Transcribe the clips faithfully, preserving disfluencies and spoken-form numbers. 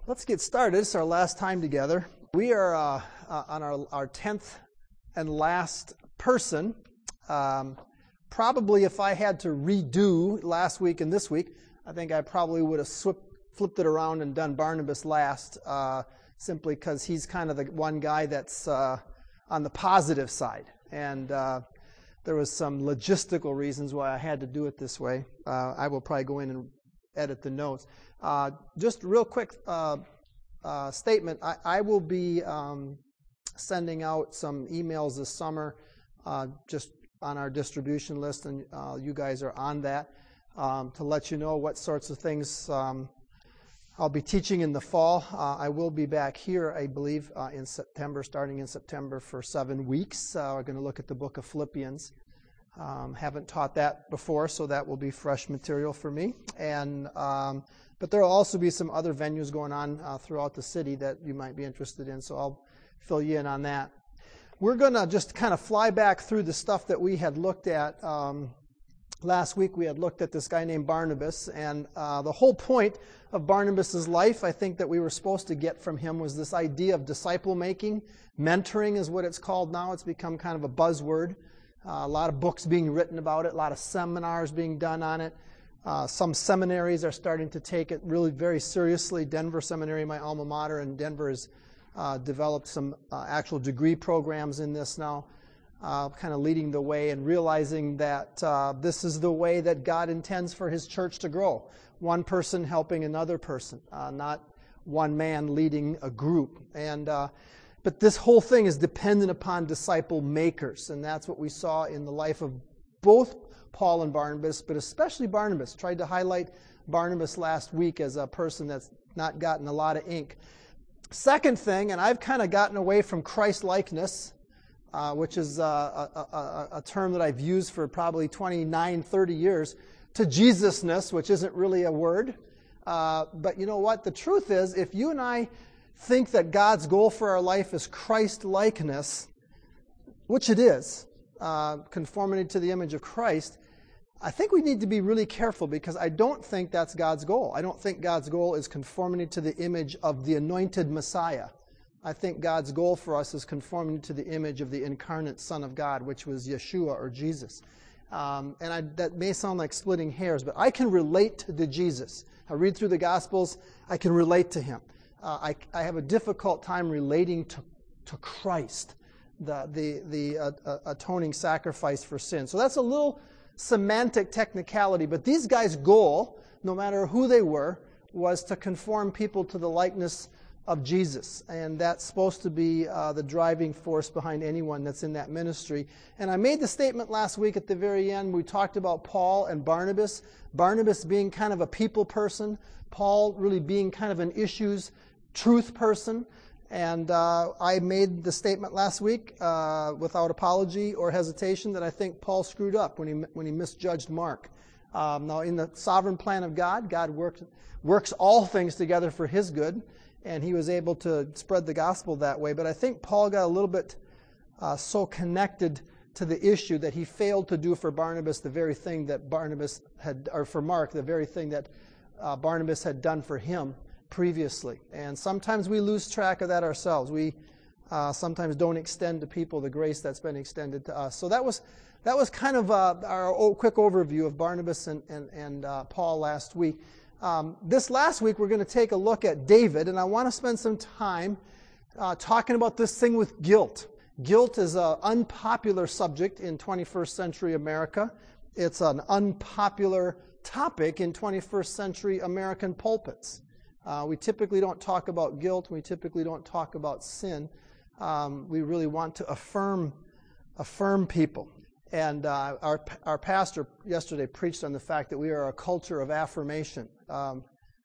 Let's get started. It's our last time together. We are uh, uh, on our, our tenth and last person. Um, probably if I had to redo last week and this week, I think I probably would have sw- flipped it around and done Barnabas last, uh, simply because he's kind of the one guy that's uh, on the positive side. And uh, there was some logistical reasons why I had to do it this way. Uh, I will probably go in and edit the notes. Uh, just real quick uh, uh, statement. I, I will be um, sending out some emails this summer uh, just on our distribution list, and uh, you guys are on that, um, to let you know what sorts of things um, I'll be teaching in the fall. Uh, I will be back here, I believe, uh, in September, starting in September for seven weeks. Uh, we're going to look at the book of Philippians. Um, haven't taught that before, so that will be fresh material for me. And um, but there will also be some other venues going on uh, throughout the city that you might be interested in, so I'll fill you in on that. We're going to just kind of fly back through the stuff that we had looked at. Um, last week we had looked at this guy named Barnabas, and uh, the whole point of Barnabas' life, I think, that we were supposed to get from him was this idea of disciple making. Mentoring is what it's called now. It's become kind of a buzzword. Uh, a lot of books being written about it, a lot of seminars being done on it. Uh, some seminaries are starting to take it really very seriously. Denver Seminary, my alma mater in Denver, has uh, developed some uh, actual degree programs in this now, uh, kind of leading the way and realizing that uh, this is the way that God intends for His church to grow. One person helping another person, uh, not one man leading a group. And uh, But this whole thing is dependent upon disciple makers, and that's what we saw in the life of both Paul and Barnabas, but especially Barnabas. Tried to highlight Barnabas last week as a person that's not gotten a lot of ink. Second thing, and I've kind of gotten away from Christ-likeness, uh, which is uh, a, a, a term that I've used for probably twenty-nine, thirty years, to Jesusness, which isn't really a word. Uh, but you know what? The truth is, if you and I think that God's goal for our life is Christ-likeness, which it is, uh, conformity to the image of Christ, I think we need to be really careful, because I don't think that's God's goal. I don't think God's goal is conformity to the image of the anointed Messiah. I think God's goal for us is conformity to the image of the incarnate Son of God, which was Yeshua or Jesus. Um, and I, that may sound like splitting hairs, but I can relate to Jesus. I read through the Gospels, I can relate to Him. Uh, I, I have a difficult time relating to, to Christ, the the the uh, uh, atoning sacrifice for sin. So that's a little semantic technicality, but these guys' goal, no matter who they were, was to conform people to the likeness of Jesus, and that's supposed to be uh, the driving force behind anyone that's in that ministry. And I made the statement last week at the very end. We talked about Paul and Barnabas. Barnabas being kind of a people person, Paul really being kind of an issues truth person. And uh, I made the statement last week uh, without apology or hesitation that I think Paul screwed up when he when he misjudged Mark. Um, now, in the sovereign plan of God, God worked, works all things together for His good, and he was able to spread the gospel that way. But I think Paul got a little bit uh, so connected to the issue that he failed to do for Barnabas the very thing that Barnabas had, or for Mark, the very thing that uh, Barnabas had done for him previously. And sometimes we lose track of that ourselves. We uh, sometimes don't extend to people the grace that's been extended to us. So that was that was kind of uh, our quick overview of Barnabas and, and, and uh, Paul last week. Um, this last week we're going to take a look at David, and I want to spend some time uh, talking about this thing with guilt. Guilt is an unpopular subject in twenty-first century America. It's an unpopular topic in twenty-first century American pulpits. Uh, we typically don't talk about guilt. We typically don't talk about sin. Um, we really want to affirm, affirm people. And uh, our our pastor yesterday preached on the fact that we are a culture of affirmation. Um,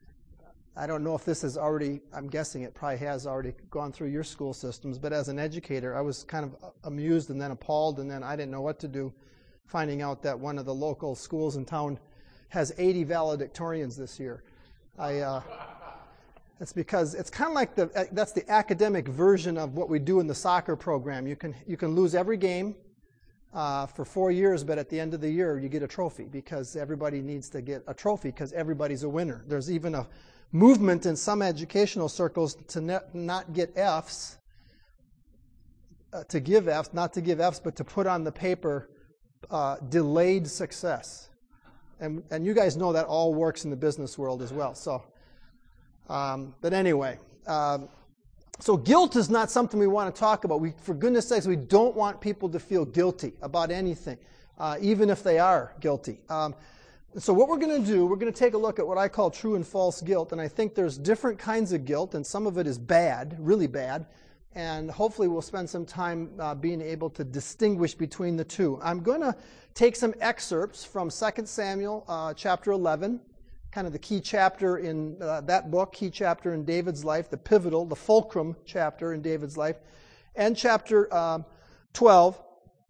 I don't know if this has already, I'm guessing it probably has already gone through your school systems, but as an educator, I was kind of amused and then appalled, and then I didn't know what to do, finding out that one of the local schools in town has eighty valedictorians this year. I... Uh, It's because it's kind of like the that's the academic version of what we do in the soccer program. You can you can lose every game uh, for four years, but at the end of the year you get a trophy, because everybody needs to get a trophy because everybody's a winner. There's even a movement in some educational circles to ne- not get F's, uh, to give F's, not to give F's, but to put on the paper uh, delayed success. And, and you guys know that all works in the business world as well. So, um, but anyway, um, so guilt is not something we want to talk about. We, for goodness sakes, we don't want people to feel guilty about anything, uh, even if they are guilty. Um, so what we're going to do, we're going to take a look at what I call true and false guilt. And I think there's different kinds of guilt, and some of it is bad, really bad. And hopefully we'll spend some time uh, being able to distinguish between the two. I'm going to take some excerpts from Second Samuel uh, chapter eleven, kind of the key chapter in uh, that book, key chapter in David's life, the pivotal, the fulcrum chapter in David's life, and chapter um, twelve,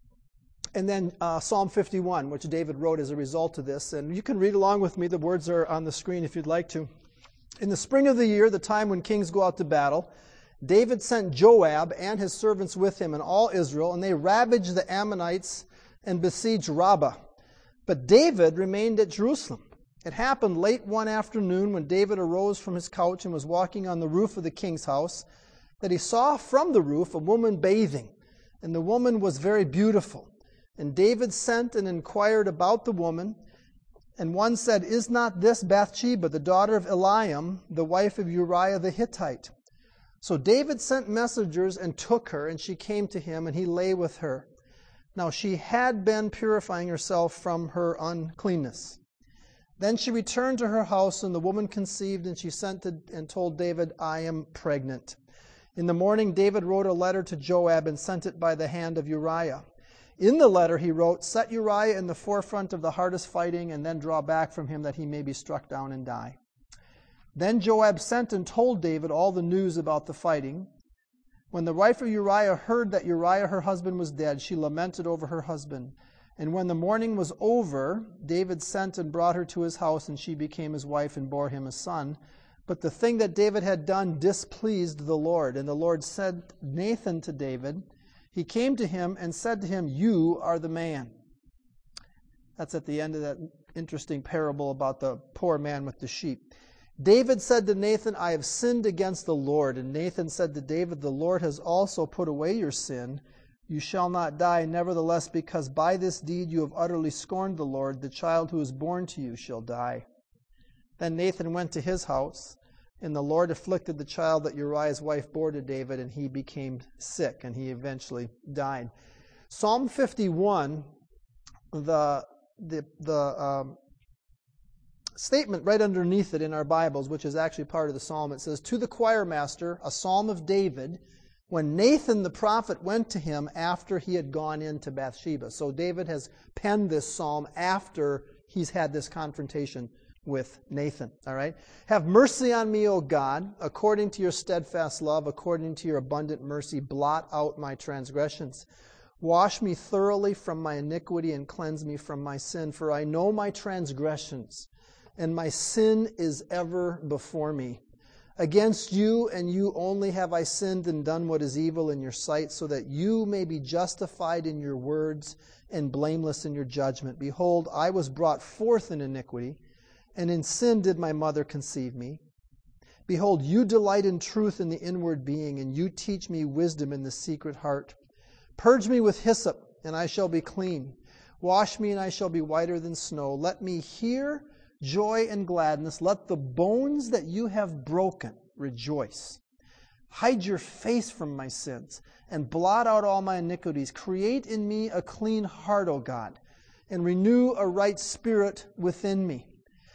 and then uh, Psalm fifty-one, which David wrote as a result of this. And you can read along with me. The words are on the screen if you'd like to. In the spring of the year, the time when kings go out to battle, David sent Joab and his servants with him and all Israel, and they ravaged the Ammonites and besieged Rabbah. But David remained at Jerusalem. It happened late one afternoon when David arose from his couch and was walking on the roof of the king's house, that he saw from the roof a woman bathing, and the woman was very beautiful. And David sent and inquired about the woman, and one said, "Is not this Bathsheba, the daughter of Eliam, the wife of Uriah the Hittite?" So David sent messengers and took her, and she came to him, and he lay with her. Now she had been purifying herself from her uncleanness. Then she returned to her house, and the woman conceived, and she sent to, and told David, "I am pregnant." In the morning David wrote a letter to Joab and sent it by the hand of Uriah. In the letter he wrote, "Set Uriah in the forefront of the hardest fighting, and then draw back from him that he may be struck down and die." Then Joab sent and told David all the news about the fighting. When the wife of Uriah heard that Uriah her husband was dead, she lamented over her husband. And when the mourning was over, David sent and brought her to his house, and she became his wife and bore him a son. But the thing that David had done displeased the Lord. And the Lord said Nathan to David. He came to him and said to him, "You are the man." That's at the end of that interesting parable about the poor man with the sheep. David said to Nathan, "I have sinned against the Lord." And Nathan said to David, "The Lord has also put away your sin. You shall not die. Nevertheless, because by this deed you have utterly scorned the Lord, the child who is born to you shall die." Then Nathan went to his house, and the Lord afflicted the child that Uriah's wife bore to David, and he became sick, and he eventually died. Psalm fifty-one, the the the um, statement right underneath it in our Bibles, which is actually part of the psalm, it says, "To the choir master, a psalm of David, when Nathan the prophet went to him after he had gone into Bathsheba." So David has penned this psalm after he's had this confrontation with Nathan. All right? "Have mercy on me, O God, according to your steadfast love, according to your abundant mercy, blot out my transgressions. Wash me thoroughly from my iniquity and cleanse me from my sin, for I know my transgressions, and my sin is ever before me. Against you and you only have I sinned and done what is evil in your sight, so that you may be justified in your words and blameless in your judgment. Behold, I was brought forth in iniquity, and in sin did my mother conceive me. Behold, you delight in truth in the inward being, and you teach me wisdom in the secret heart. Purge me with hyssop, and I shall be clean. Wash me, and I shall be whiter than snow. Let me hear joy and gladness. Let the bones that you have broken rejoice. Hide your face from my sins and blot out all my iniquities. Create in me a clean heart, O God, and renew a right spirit within me.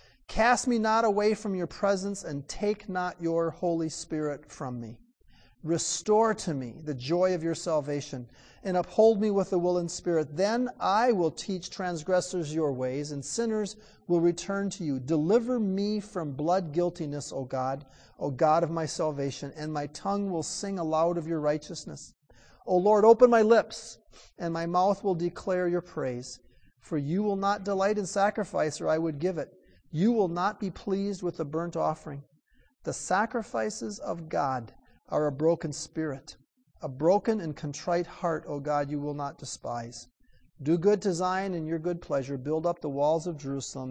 Cast me not away from your presence, and take not your Holy Spirit from me. Restore to me the joy of your salvation, and uphold me with a willing spirit. Then I will teach transgressors your ways, and sinners will return to you. Deliver me from blood guiltiness, O God, O God of my salvation, and my tongue will sing aloud of your righteousness. O Lord, open my lips, and my mouth will declare your praise. For you will not delight in sacrifice, or I would give it. You will not be pleased with a burnt offering. The sacrifices of God are a broken spirit. A broken and contrite heart, O God, you will not despise. Do good to Zion in your good pleasure. Build up the walls of Jerusalem.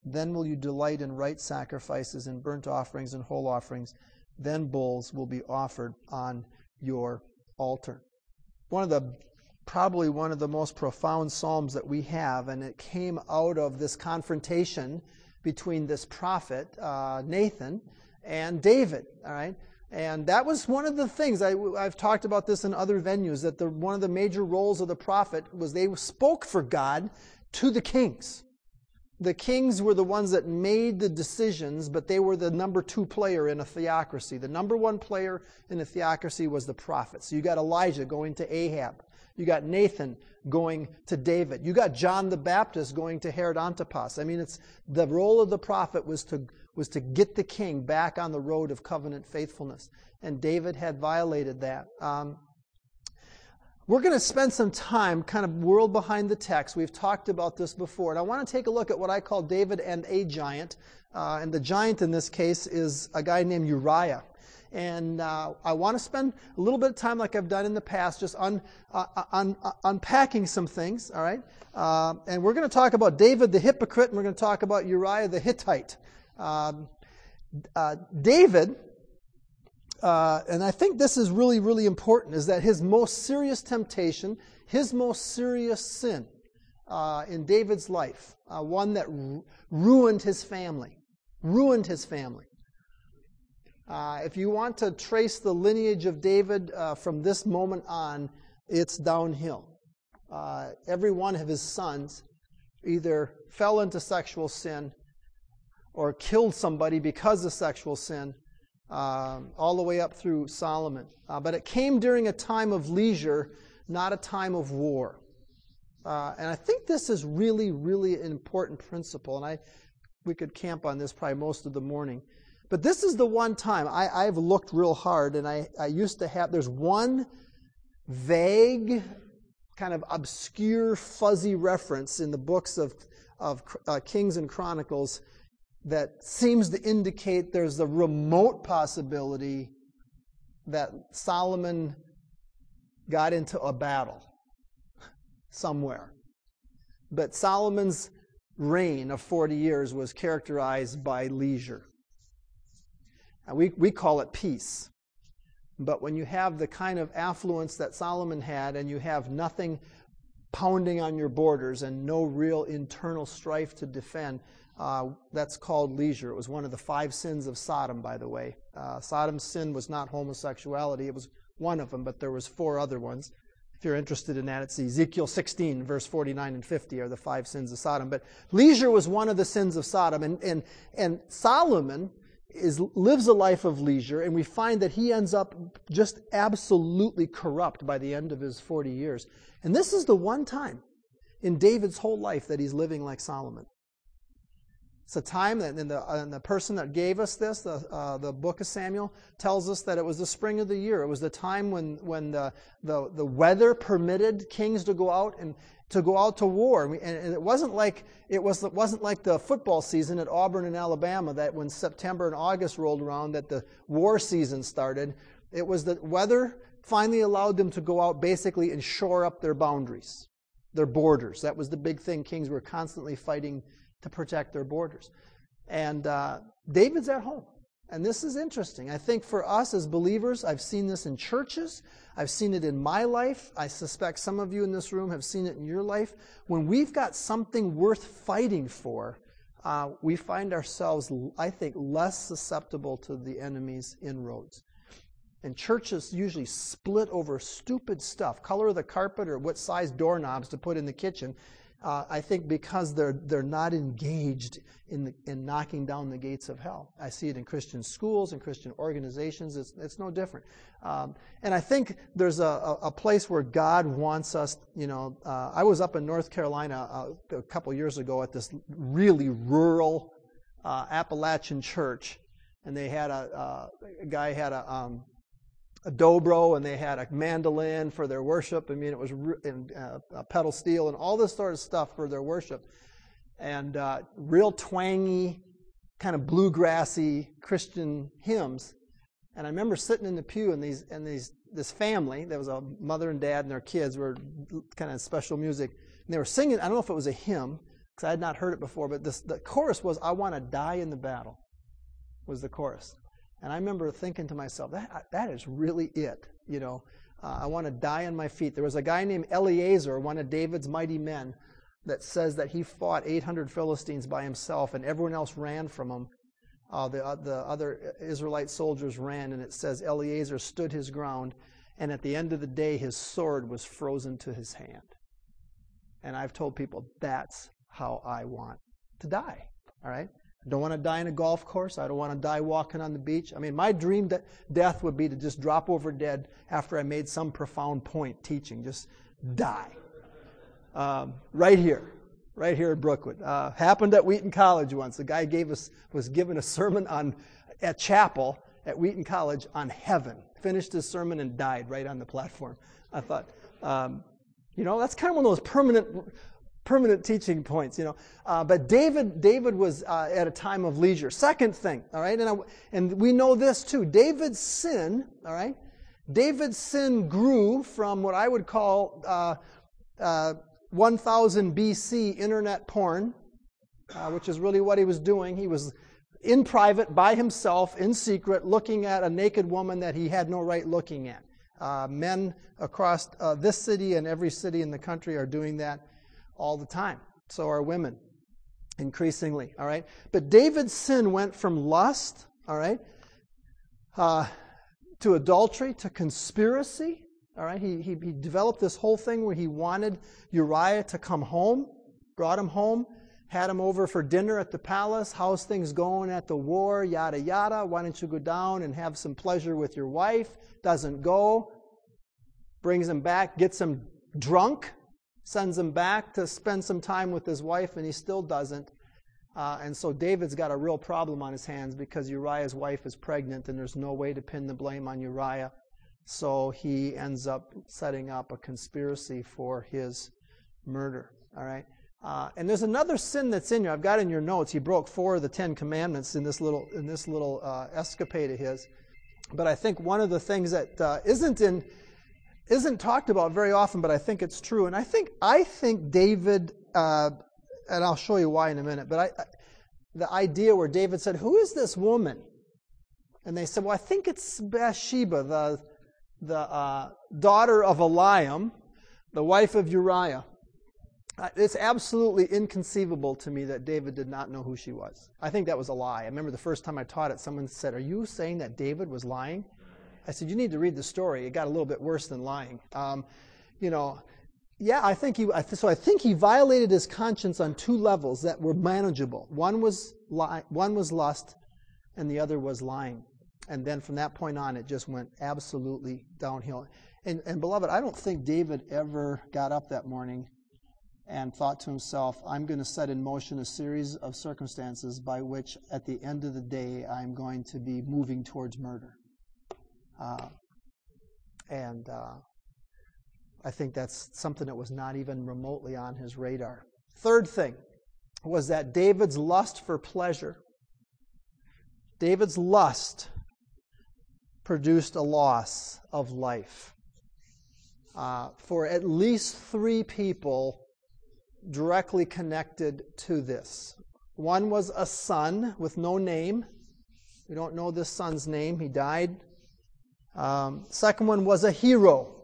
Then will you delight in right sacrifices and burnt offerings and whole offerings. Then bulls will be offered on your altar. One of the, probably one of the most profound psalms that we have, and it came out of this confrontation between this prophet, uh, Nathan, and David, all right? And that was one of the things, I, I've talked about this in other venues, that the, one of the major roles of the prophet was they spoke for God to the kings. The kings were the ones that made the decisions, but they were the number two player in a theocracy. The number one player in a theocracy was the prophet. So you got Elijah going to Ahab. You got Nathan going to David. You got John the Baptist going to Herod Antipas. I mean, it's the role of the prophet was to was to get the king back on the road of covenant faithfulness. And David had violated that. Um, we're going to spend some time kind of world behind the text. We've talked about this before. And I want to take a look at what I call David and a giant. Uh, and the giant in this case is a guy named Uriah. And uh, I want to spend a little bit of time, like I've done in the past, just un, uh, un, uh, unpacking some things, all right? Uh, and we're going to talk about David the hypocrite, and we're going to talk about Uriah the Hittite. Um, uh, David, uh, and I think this is really, really important, is that his most serious temptation, his most serious sin uh, in David's life, uh, one that ru- ruined his family, ruined his family. Uh, if you want to trace the lineage of David uh, from this moment on, it's downhill. Uh, every one of his sons either fell into sexual sin or killed somebody because of sexual sin, uh, all the way up through Solomon. Uh, but it came during a time of leisure, not a time of war. Uh, and I think this is really, really an important principle, and I we could camp on this probably most of the morning. But this is the one time, I, I've looked real hard, and I, I used to have, there's one vague, kind of obscure, fuzzy reference in the books of, of uh, Kings and Chronicles that seems to indicate there's a remote possibility that Solomon got into a battle somewhere. But Solomon's reign of forty years was characterized by leisure. And we, we call it peace. But when you have the kind of affluence that Solomon had, and you have nothing pounding on your borders and no real internal strife to defend, uh, that's called leisure. It was one of the five sins of Sodom, by the way. Uh, Sodom's sin was not homosexuality. It was one of them, but there was four other ones. If you're interested in that, it's Ezekiel sixteen, verse forty-nine and fifty are the five sins of Sodom. But leisure was one of the sins of Sodom. And, and, and Solomon is lives a life of leisure, and we find that he ends up just absolutely corrupt by the end of his forty years. And this is the one time in David's whole life that he's living like Solomon. It's a time that, and the, and the person that gave us this, the, uh, the book of Samuel, tells us that it was the spring of the year. It was the time when, when the, the, the weather permitted kings to go out and to go out to war. And, we, and it wasn't like it was it wasn't like the football season at Auburn and Alabama, that when September and August rolled around that the war season started. It was the weather finally allowed them to go out basically and shore up their boundaries, their borders. That was the big thing. Kings were constantly fighting to protect their borders. And uh, David's at home. And this is interesting. I think for us as believers, I've seen this in churches. I've seen it in my life. I suspect some of you in this room have seen it in your life. When we've got something worth fighting for, uh, we find ourselves, I think, less susceptible to the enemy's inroads. And churches usually split over stupid stuff, color of the carpet or what size doorknobs to put in the kitchen. Uh, I think because they're they're not engaged in the, in knocking down the gates of hell. I see it in Christian schools and Christian organizations. It's it's no different. Um, and I think there's a, a place where God wants us. You know, uh, I was up in North Carolina uh, a couple years ago at this really rural uh, Appalachian church, and they had a, uh, a guy had a. Um, a dobro, and they had a mandolin for their worship. I mean, it was re- and, uh, a pedal steel and all this sort of stuff for their worship. And uh, real twangy, kind of bluegrassy Christian hymns. And I remember sitting in the pew, and these and these this family, there was a mother and dad and their kids, were kind of special music. And they were singing, I don't know if it was a hymn, because I had not heard it before, but this, the chorus was, I want to die in the battle, was the chorus. And I remember thinking to myself, that that is really it, you know. Uh, I want to die on my feet. There was a guy named Eleazar, one of David's mighty men, that says that he fought eight hundred Philistines by himself, and everyone else ran from him. Uh, the, uh, the other Israelite soldiers ran, and it says Eleazar stood his ground, and at the end of the day, his sword was frozen to his hand. And I've told people, that's how I want to die, all right? I don't want to die in a golf course. I don't want to die walking on the beach. I mean, my dream de- death would be to just drop over dead after I made some profound point teaching. Just die. Um, right here. Right here at Brookwood. Uh, happened at Wheaton College once. The guy gave us was given a sermon on at chapel at Wheaton College on heaven. Finished his sermon and died right on the platform. I thought, um, you know, that's kind of one of those permanent permanent teaching points, you know. Uh, but David David was uh, at a time of leisure. Second thing, all right, and I, and we know this too. David's sin, all right, David's sin grew from what I would call uh, uh, one thousand B C internet porn, uh, which is really what he was doing. He was in private, by himself, in secret, looking at a naked woman that he had no right looking at. Uh, men across uh, this city and every city in the country are doing that all the time. So are women, increasingly, all right? But David's sin went from lust, all right, uh, to adultery, to conspiracy, all right? He, he, he developed this whole thing where he wanted Uriah to come home, brought him home, had him over for dinner at the palace. How's things going at the war? Yada, yada. Why don't you go down and have some pleasure with your wife? Doesn't go. Brings him back, gets him drunk, sends him back to spend some time with his wife, and he still doesn't. Uh, and so David's got a real problem on his hands because Uriah's wife is pregnant, and there's no way to pin the blame on Uriah. So he ends up setting up a conspiracy for his murder. All right. Uh, and there's another sin that's in here. I've got in your notes. He broke four of the Ten Commandments in this little in this little uh, escapade of his. But I think one of the things that uh, isn't in isn't talked about very often, but I think it's true. And I think I think David, uh, and I'll show you why in a minute. But I, I, the idea where David said, "Who is this woman?" And they said, "Well, I think it's Bathsheba, the the uh, daughter of Eliam, the wife of Uriah." Uh, it's absolutely inconceivable to me that David did not know who she was. I think that was a lie. I remember the first time I taught it, someone said, "Are you saying that David was lying?" I said, "You need to read the story. It got a little bit worse than lying." Um, you know, yeah, I think he. So I think he violated his conscience on two levels that were manageable. One was li- one was lust, and the other was lying. And then from that point on, it just went absolutely downhill. And, and beloved, I don't think David ever got up that morning and thought to himself, "I'm going to set in motion a series of circumstances by which at the end of the day I'm going to be moving towards murder." Uh, and uh, I think that's something that was not even remotely on his radar. Third thing was that David's lust for pleasure. David's lust produced a loss of life. Uh, for at least three people directly connected to this. One was a son with no name. We don't know this son's name. He died. Um, second one was a hero.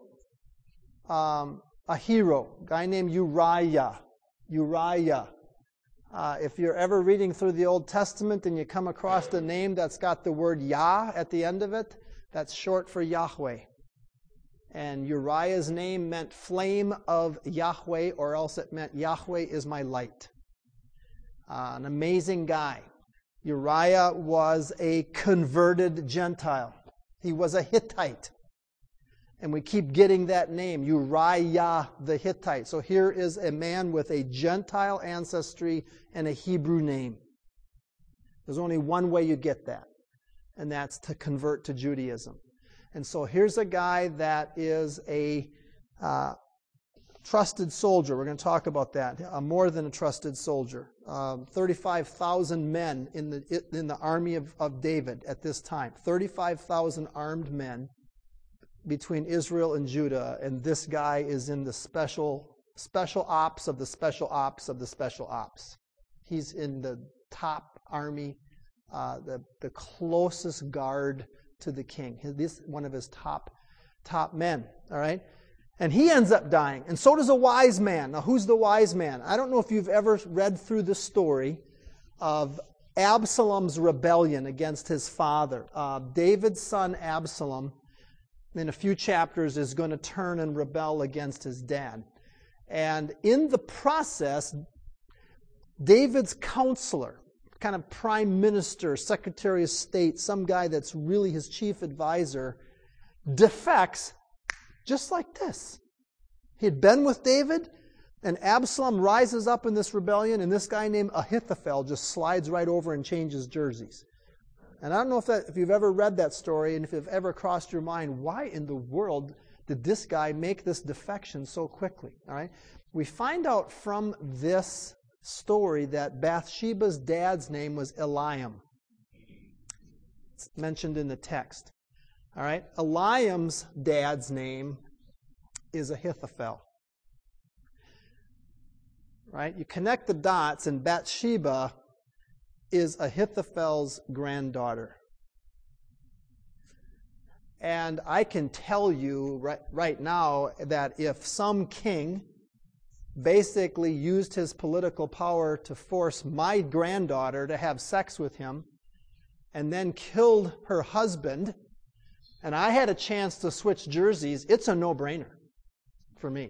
Um, a hero. A guy named Uriah. Uriah. Uh, if you're ever reading through the Old Testament and you come across a name that's got the word Yah at the end of it, that's short for Yahweh. And Uriah's name meant flame of Yahweh, or else it meant Yahweh is my light. Uh, an amazing guy. Uriah was a converted Gentile. He was a Hittite. And we keep getting that name, Uriah the Hittite. So here is a man with a Gentile ancestry and a Hebrew name. There's only one way you get that, and that's to convert to Judaism. And so here's a guy that is a uh, trusted soldier. We're going to talk about that. Uh, more than a trusted soldier. Um, thirty-five thousand men in the in the army of, of David at this time. thirty-five thousand armed men between Israel and Judah. And this guy is in the special special ops of the special ops of the special ops. He's in the top army, uh, the, the closest guard to the king. This is one of his top, top men, all right? And he ends up dying, and so does a wise man. Now, who's the wise man? I don't know if you've ever read through the story of Absalom's rebellion against his father. Uh, David's son Absalom, in a few chapters, is going to turn and rebel against his dad. And in the process, David's counselor, kind of prime minister, secretary of state, some guy that's really his chief advisor, defects just like this. He had been with David, and Absalom rises up in this rebellion, and this guy named Ahithophel just slides right over and changes jerseys. And I don't know if that, if you've ever read that story, and if you've ever crossed your mind, why in the world did this guy make this defection so quickly? All right, we find out from this story that Bathsheba's dad's name was Eliam. It's mentioned in the text. All right, Eliam's dad's name is Ahithophel. Right? You connect the dots, and Bathsheba is Ahithophel's granddaughter. And I can tell you right, right now that if some king basically used his political power to force my granddaughter to have sex with him and then killed her husband, and I had a chance to switch jerseys, it's a no-brainer for me.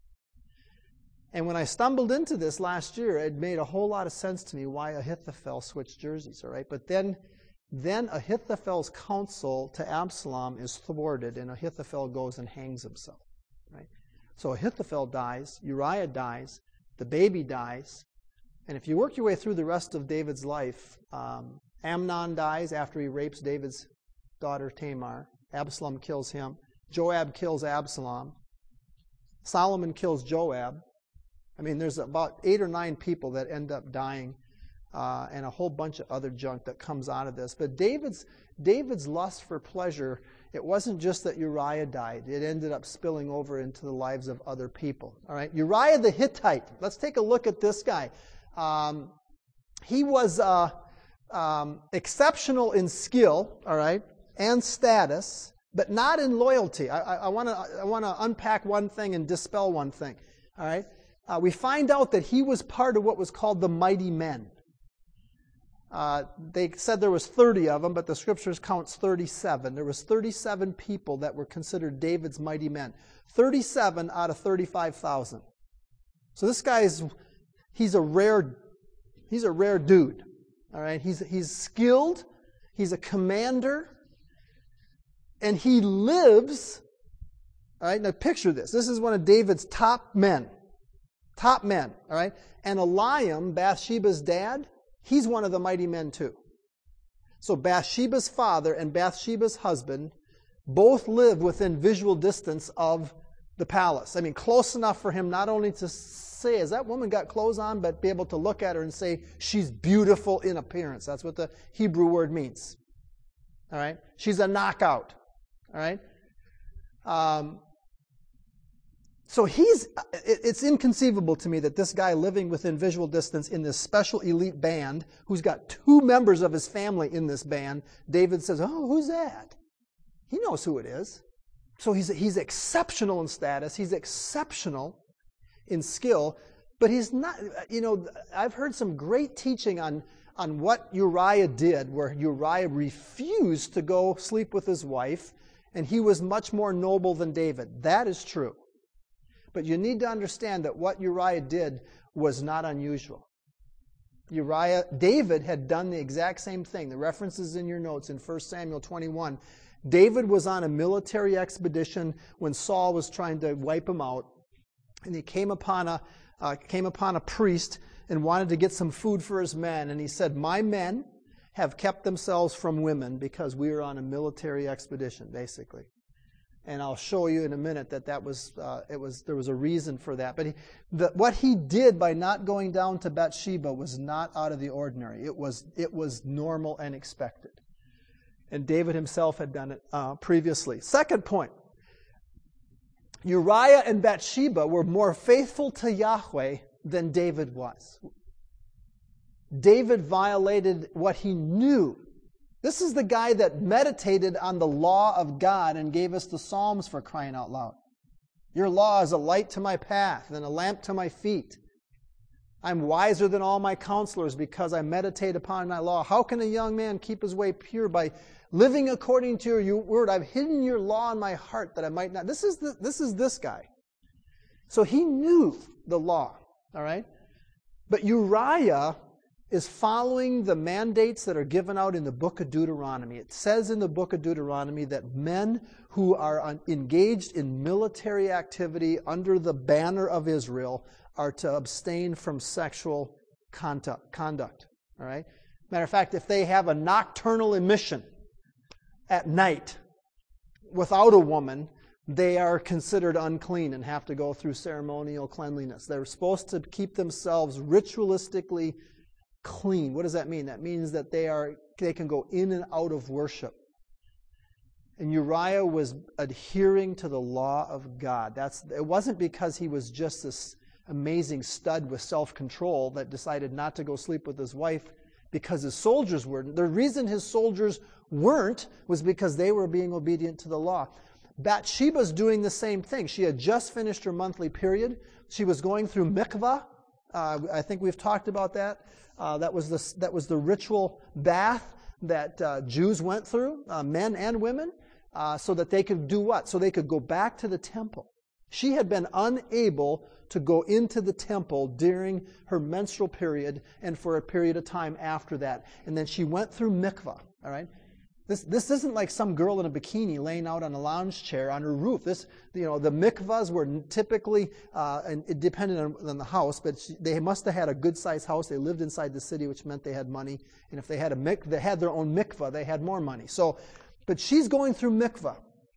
And when I stumbled into this last year, it made a whole lot of sense to me why Ahithophel switched jerseys, all right? But then, then Ahithophel's counsel to Absalom is thwarted, and Ahithophel goes and hangs himself, right? So Ahithophel dies, Uriah dies, the baby dies, and if you work your way through the rest of David's life, um, Amnon dies after he rapes David's daughter Tamar. Absalom kills him. Joab kills Absalom. Solomon kills Joab. I mean, there's about eight or nine people that end up dying, uh, and a whole bunch of other junk that comes out of this. But David's David's lust for pleasure, it wasn't just that Uriah died. It ended up spilling over into the lives of other people. All right, Uriah the Hittite. Let's take a look at this guy. Um, he was uh, um, exceptional in skill, all right, and status, but not in loyalty. I want to I want to unpack one thing and dispel one thing. All right, uh, we find out that he was part of what was called the mighty men. Uh, they said there was thirty of them, but the scriptures counts thirty-seven. There was thirty-seven people that were considered David's mighty men. thirty-seven out of thirty-five thousand. So this guy is he's a rare he's a rare dude. All right, he's he's skilled. He's a commander. And he lives, all right, now picture this. This is one of David's top men. Top men, all right? And Eliam, Bathsheba's dad, he's one of the mighty men too. So Bathsheba's father and Bathsheba's husband both live within visual distance of the palace. I mean, close enough for him not only to say, has that woman got clothes on, but be able to look at her and say, she's beautiful in appearance. That's what the Hebrew word means. All right? She's a knockout. All right? Um, so he's, it, it's inconceivable to me that this guy living within visual distance in this special elite band, who's got two members of his family in this band, David says, oh, who's that? He knows who it is. So he's, he's exceptional in status. He's exceptional in skill. But he's not, you know, I've heard some great teaching on, on what Uriah did, where Uriah refused to go sleep with his wife, and he was much more noble than David. That is true. But you need to understand that what Uriah did was not unusual. Uriah, David had done the exact same thing. The reference is in your notes in First Samuel twenty-one. David was on a military expedition when Saul was trying to wipe him out, and he came upon a uh, came upon a priest and wanted to get some food for his men, and he said, "My men have kept themselves from women because we are on a military expedition," basically. And I'll show you in a minute that that was uh, it was there was a reason for that. But he, the, what he did by not going down to Bathsheba was not out of the ordinary. It was it was normal and expected. And David himself had done it uh, previously. Second point. Uriah and Bathsheba were more faithful to Yahweh than David was. David violated what he knew. This is the guy that meditated on the law of God and gave us the Psalms, for crying out loud. Your law is a light to my path and a lamp to my feet. I'm wiser than all my counselors because I meditate upon thy law. How can a young man keep his way pure? By living according to your word. I've hidden your law in my heart that I might not. This is the, this is this guy. So he knew the law, all right? But Uriah is following the mandates that are given out in the book of Deuteronomy. It says in the book of Deuteronomy that men who are engaged in military activity under the banner of Israel are to abstain from sexual conduct. conduct all right? Matter of fact, if they have a nocturnal emission at night without a woman, they are considered unclean and have to go through ceremonial cleanliness. They're supposed to keep themselves ritualistically clean. What does that mean? That means that they are they can go in and out of worship. And Uriah was adhering to the law of God. That's it wasn't because he was just this amazing stud with self-control that decided not to go sleep with his wife because his soldiers weren't. The reason his soldiers weren't was because they were being obedient to the law. Bathsheba's doing the same thing. She had just finished her monthly period. She was going through mikvah. Uh, I think we've talked about that. Uh, that was the that was the ritual bath that uh, Jews went through, uh, men and women, uh, so that they could do what? So they could go back to the temple. She had been unable to go into the temple during her menstrual period and for a period of time after that. And then she went through mikvah. All right. This this isn't like some girl in a bikini laying out on a lounge chair on her roof. This, you know, the mikvahs were typically, uh, and it depended on, on the house, but she, they must have had a good-sized house. They lived inside the city, which meant they had money. And if they had a mik, they had their own mikvah, they had more money. So, but she's going through mikvah,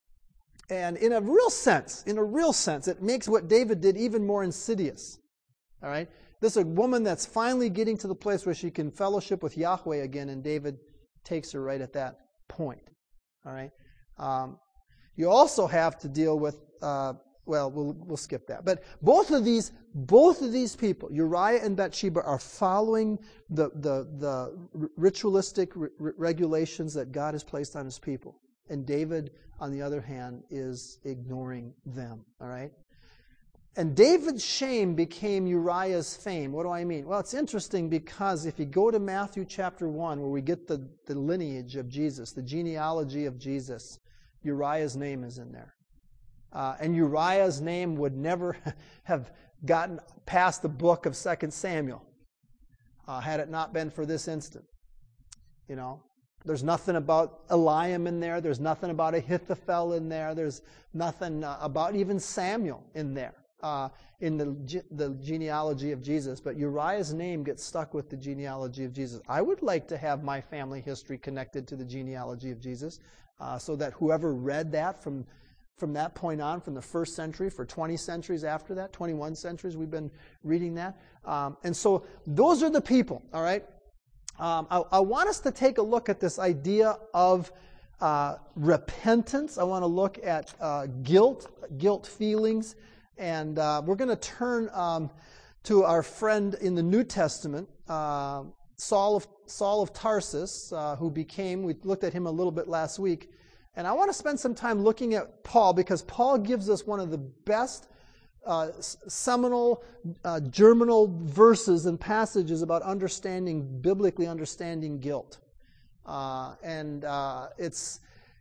and in a real sense, in a real sense, it makes what David did even more insidious. All right, this is a woman that's finally getting to the place where she can fellowship with Yahweh again, and David takes her right at that point. All right. Um, you also have to deal with. Uh, well, we'll we'll skip that. But both of these, both of these people, Uriah and Bathsheba, are following the the the ritualistic re- regulations that God has placed on His people, and David, on the other hand, is ignoring them. All right. And David's shame became Uriah's fame. What do I mean? Well, it's interesting because if you go to Matthew chapter one, where we get the, the lineage of Jesus, the genealogy of Jesus, Uriah's name is in there. Uh, and Uriah's name would never have gotten past the book of Second Samuel uh, had it not been for this instant. You know, there's nothing about Eliam in there. There's nothing about Ahithophel in there. There's nothing uh, about even Samuel in there. Uh, in the ge- the genealogy of Jesus, but Uriah's name gets stuck with the genealogy of Jesus. I would like to have my family history connected to the genealogy of Jesus, uh, so that whoever read that from from that point on, from the first century, for twenty centuries after that, twenty-one centuries, we've been reading that. Um, and so those are the people, all right? Um, I, I want us to take a look at this idea of uh, repentance. I want to look at uh, guilt, guilt feelings. And uh, we're going to turn um, to our friend in the New Testament, uh, Saul of Saul of Tarsus, uh, who became, we looked at him a little bit last week. And I want to spend some time looking at Paul, because Paul gives us one of the best uh, seminal, uh, germinal verses and passages about understanding, biblically understanding guilt. Uh, and uh, it's...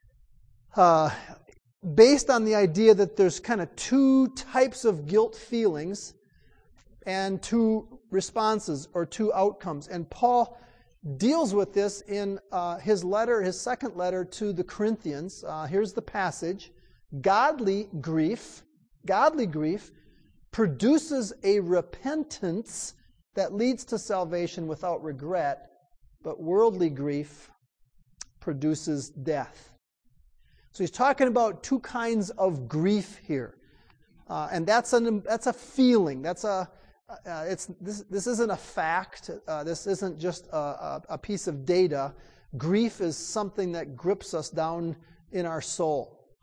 Uh, based on the idea that there's kind of two types of guilt feelings and two responses or two outcomes. And Paul deals with this in uh, his letter, his second letter to the Corinthians. Uh, here's the passage. Godly grief, godly grief produces a repentance that leads to salvation without regret, but worldly grief produces death. So he's talking about two kinds of grief here, uh, and that's an that's a feeling. That's a uh, it's this this isn't a fact. Uh, this isn't just a, a piece of data. Grief is something that grips us down in our soul.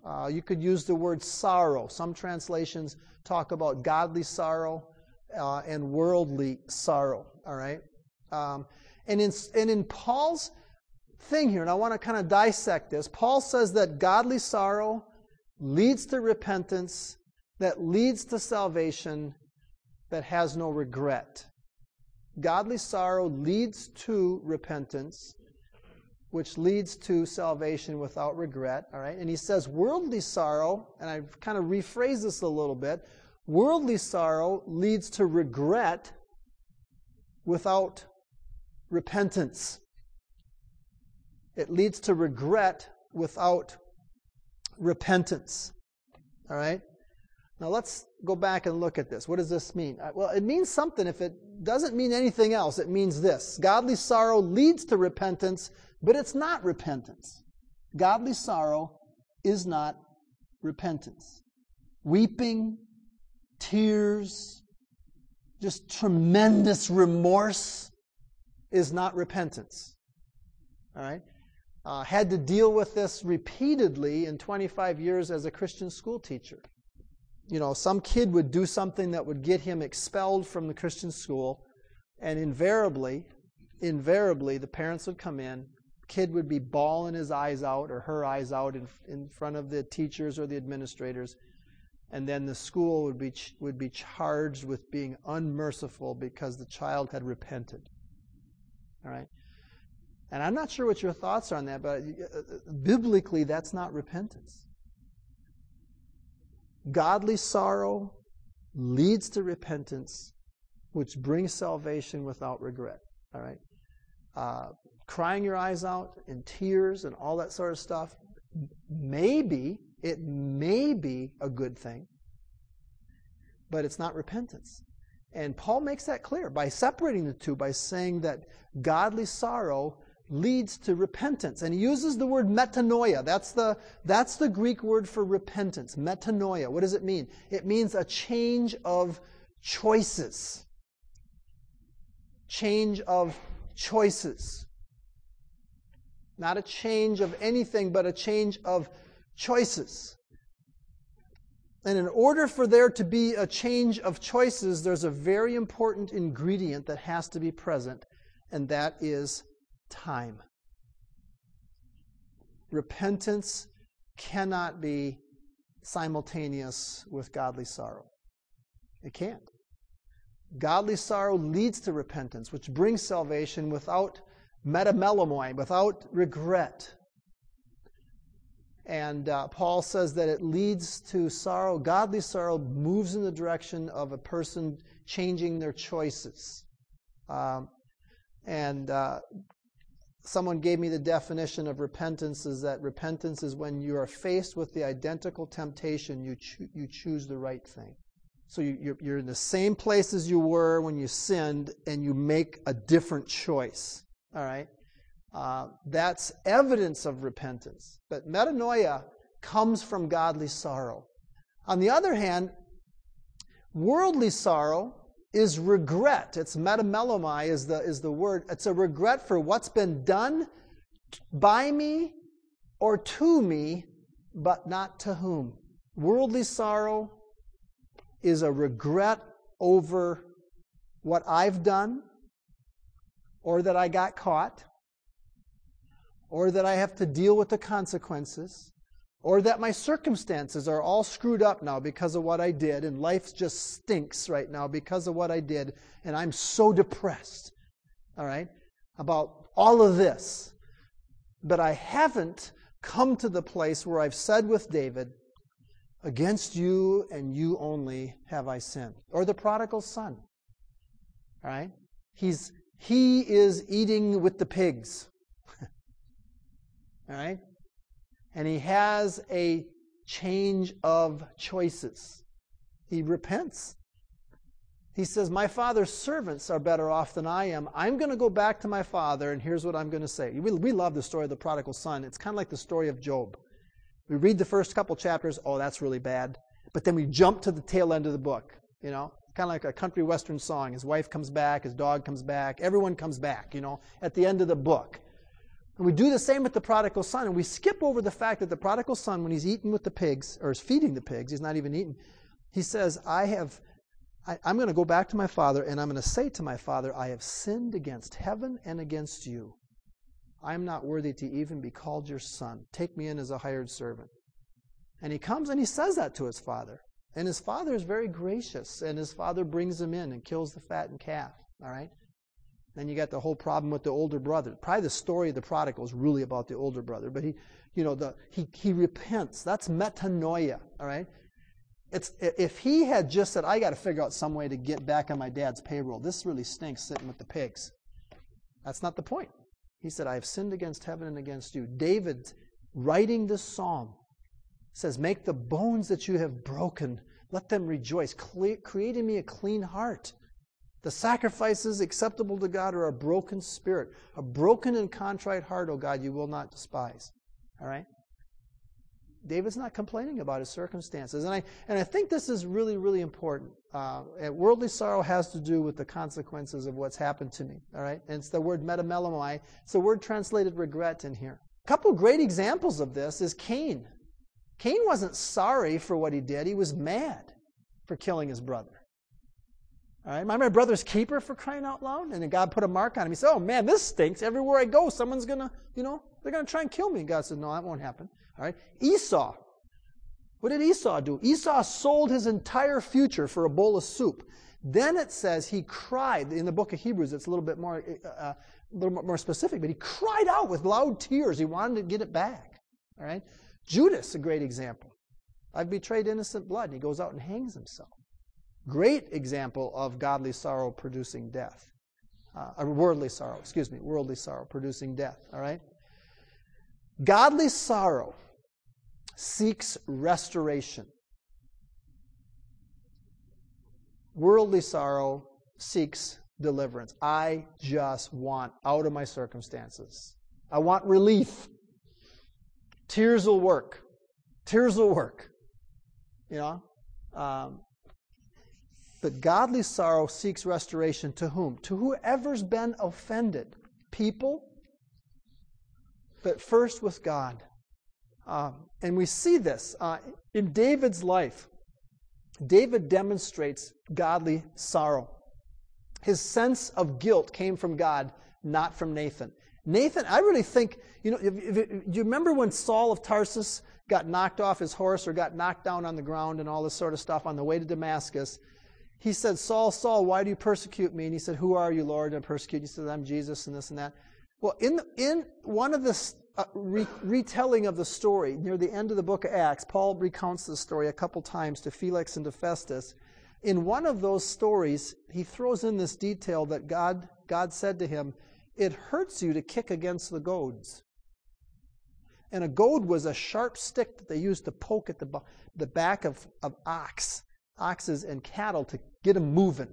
Uh, you could use the word sorrow. Some translations talk about godly sorrow uh, and worldly sorrow. All right? Um, and, in, and in Paul's thing here, and I want to kind of dissect this, Paul says that godly sorrow leads to repentance, that leads to salvation, that has no regret. Godly sorrow leads to repentance, which leads to salvation without regret. All right? And he says worldly sorrow, and I've kind of rephrased this a little bit, worldly sorrow leads to regret without repentance. It leads to regret without repentance. All right? Now let's go back and look at this. What does this mean? Well, it means something. If it doesn't mean anything else, it means this. Godly sorrow leads to repentance, but it's not repentance. Godly sorrow is not repentance. Weeping, tears, just tremendous remorse is not repentance. All right? Uh, had to deal with this repeatedly in twenty-five years as a Christian school teacher. You know, some kid would do something that would get him expelled from the Christian school, and invariably, invariably, the parents would come in, kid would be bawling his eyes out or her eyes out in, in front of the teachers or the administrators, and then the school would be would be charged with being unmerciful because the child had repented. All right? And I'm not sure what your thoughts are on that, but biblically, that's not repentance. Godly sorrow leads to repentance, which brings salvation without regret. All right? Uh, crying your eyes out in tears and all that sort of stuff, maybe, it may be a good thing, but it's not repentance. And Paul makes that clear by separating the two, by saying that godly sorrow leads to repentance. And he uses the word metanoia. That's the, that's the Greek word for repentance. Metanoia. What does it mean? It means a change of choices. Change of choices. Not a change of anything, but a change of choices. And in order for there to be a change of choices, there's a very important ingredient that has to be present, and that is time. Repentance cannot be simultaneous with godly sorrow. It can't. Godly sorrow leads to repentance, which brings salvation without metamelomoi, without regret. And uh, Paul says that it leads to sorrow. Godly sorrow moves in the direction of a person changing their choices. Um, and uh, someone gave me the definition of repentance is that repentance is when you are faced with the identical temptation, you cho- you choose the right thing. So you, you're, you're in the same place as you were when you sinned, and you make a different choice. All right? Uh, that's evidence of repentance. But metanoia comes from godly sorrow. On the other hand, worldly sorrow is regret. It's metamelomai is the, is the word. It's a regret for what's been done by me or to me, but not to whom. Worldly sorrow is a regret over what I've done, or that I got caught, or that I have to deal with the consequences, or that my circumstances are all screwed up now because of what I did, and life just stinks right now because of what I did, and I'm so depressed, all right, about all of this. But I haven't come to the place where I've said with David, against you and you only have I sinned. Or the prodigal son, all right? He's, he is eating with the pigs. All right? And he has a change of choices. He repents. He says, my father's servants are better off than I am. I'm going to go back to my father, and here's what I'm going to say. We, we love the story of the prodigal son. It's kind of like the story of Job. We read the first couple chapters, oh, that's really bad. But then we jump to the tail end of the book, you know? Kind of like a country western song. His wife comes back, his dog comes back, everyone comes back, you know, at the end of the book. And we do the same with the prodigal son, and we skip over the fact that the prodigal son, when he's eating with the pigs, or is feeding the pigs, he's not even eating, he says, I have, I, I'm going to go back to my father, and I'm going to say to my father, I have sinned against heaven and against you. I am not worthy to even be called your son. Take me in as a hired servant. And he comes and he says that to his father. And his father is very gracious, and his father brings him in and kills the fattened calf. All right? Then you got the whole problem with the older brother. Probably the story of the prodigal is really about the older brother, but he, you know, the he he repents. That's metanoia. All right. It's if he had just said, "I got to figure out some way to get back on my dad's payroll. This really stinks sitting with the pigs." That's not the point. He said, "I have sinned against heaven and against you." David, writing this psalm, says, "Make the bones that you have broken, let them rejoice. Cle- create in me a clean heart." The sacrifices acceptable to God are a broken spirit. A broken and contrite heart, O God, you will not despise. All right? David's not complaining about his circumstances. And I and I think this is really, really important. Uh, worldly sorrow has to do with the consequences of what's happened to me. All right? And it's the word metamelomai. It's the word translated regret in here. A couple great examples of this is Cain. Cain wasn't sorry for what he did. He was mad for killing his brother. All right, my, my brother's keeper, for crying out loud. And then God put a mark on him. He said, "Oh man, this stinks. Everywhere I go, someone's going to, you know, they're going to try and kill me." And God said, "No, that won't happen." All right, Esau. What did Esau do? Esau sold his entire future for a bowl of soup. Then it says he cried. In the book of Hebrews, it's a little bit more, uh, a little more specific, but he cried out with loud tears. He wanted to get it back. All right, Judas, a great example. "I've betrayed innocent blood." And he goes out and hangs himself. Great example of godly sorrow producing death. Uh, or worldly sorrow, excuse me, worldly sorrow producing death. All right? Godly sorrow seeks restoration. Worldly sorrow seeks deliverance. I just want out of my circumstances. I want relief. Tears will work. Tears will work. You know? Um, But godly sorrow seeks restoration to whom? To whoever's been offended. People, but first with God. Um, and we see this uh, in David's life. David demonstrates godly sorrow. His sense of guilt came from God, not from Nathan. Nathan, I really think, you know, if, if, if, do you remember when Saul of Tarsus got knocked off his horse or got knocked down on the ground and all this sort of stuff on the way to Damascus? He said, "Saul, Saul, why do you persecute me?" And he said, "Who are you, Lord, and persecute?" He said, "I'm Jesus," and this and that. Well, in the, in one of the uh, re- retelling of the story, near the end of the book of Acts, Paul recounts the story a couple times to Felix and to Festus. In one of those stories, he throws in this detail that God, God said to him, "It hurts you to kick against the goads." And a goad was a sharp stick that they used to poke at the, the back of, of ox. oxes and cattle to get them moving.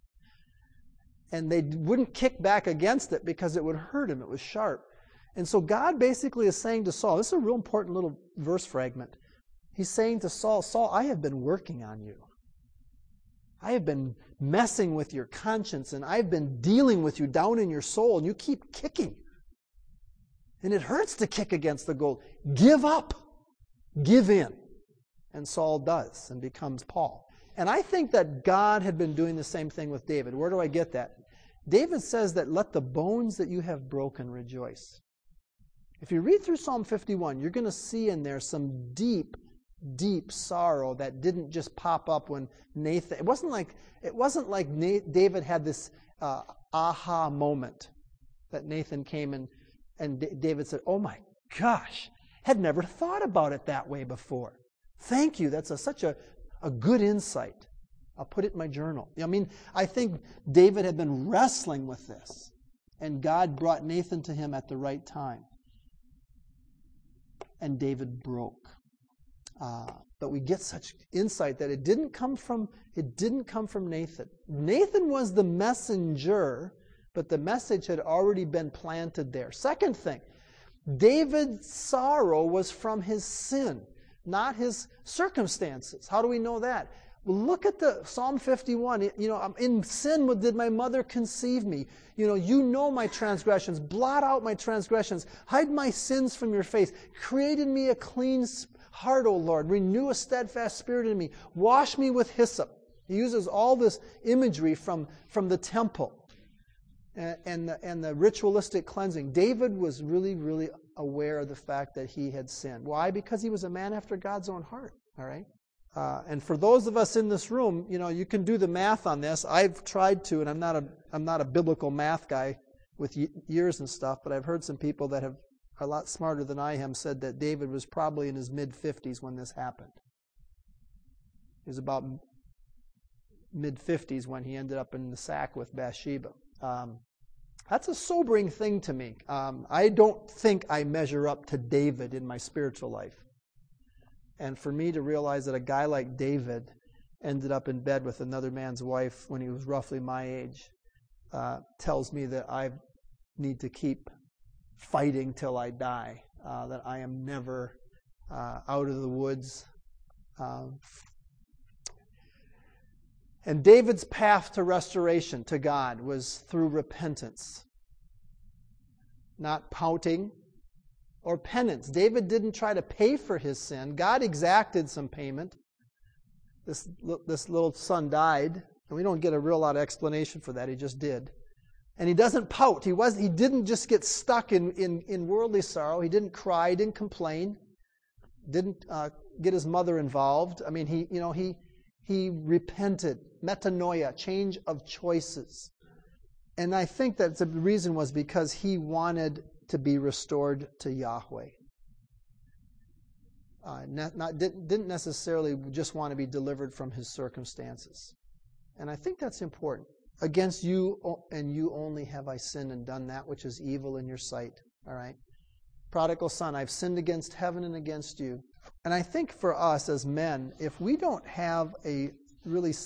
And they wouldn't kick back against it because it would hurt him. It was sharp. And so God basically is saying to Saul, this is a real important little verse fragment. He's saying to Saul, "Saul, I have been working on you. I have been messing with your conscience, and I've been dealing with you down in your soul, and you keep kicking. And it hurts to kick against the goal. Give up. Give in." And Saul does and becomes Paul. And I think that God had been doing the same thing with David. Where do I get that? David says that let the bones that you have broken rejoice. If you read through Psalm fifty-one, you're going to see in there some deep, deep sorrow that didn't just pop up when Nathan. It wasn't like it wasn't like David had this uh, aha moment that Nathan came and and D- David said, "Oh my gosh, had never thought about it that way before. Thank you. That's a, such a A good insight. I'll put it in my journal." I mean, I think David had been wrestling with this, and God brought Nathan to him at the right time. And David broke. Uh, but we get such insight that it didn't come from it didn't come from Nathan. Nathan was the messenger, but the message had already been planted there. Second thing, David's sorrow was from his sin, not his circumstances. How do we know that? Well, look at the Psalm fifty-one. You know, in sin did my mother conceive me. You know, you know my transgressions. Blot out my transgressions. Hide my sins from your face. Create in me a clean heart, O Lord. Renew a steadfast spirit in me. Wash me with hyssop. He uses all this imagery from, from the temple and, and, the, and the ritualistic cleansing. David was really, really aware of the fact that he had sinned. Why? Because he was a man after God's own heart. All right? Uh, and for those of us in this room, you know, you can do the math on this. I've tried to, and I'm not a I'm not a biblical math guy with years and stuff, but I've heard some people that have are a lot smarter than I am said that David was probably in his mid-fifties when this happened. He was about mid-fifties when he ended up in the sack with Bathsheba. Um, that's a sobering thing to me. Um, I don't think I measure up to David in my spiritual life. And for me to realize that a guy like David ended up in bed with another man's wife when he was roughly my age uh, tells me that I need to keep fighting till I die, uh, that I am never uh, out of the woods. Um, and David's path to restoration to God was through repentance, not pouting or penance. David didn't try to pay for his sin. God exacted some payment. This, this little son died, and we don't get a real lot of explanation for that. He just did. And he doesn't pout. He was he didn't just get stuck in, in, in worldly sorrow. He didn't cry, didn't complain, didn't uh, get his mother involved. I mean, he you know he he repented. Metanoia, change of choices. And I think that the reason was because he wanted to be restored to Yahweh. Uh, not, not, didn't necessarily just want to be delivered from his circumstances. And I think that's important. Against you and you only have I sinned and done that which is evil in your sight. All right? Prodigal son, I've sinned against heaven and against you. And I think for us as men, if we don't have a really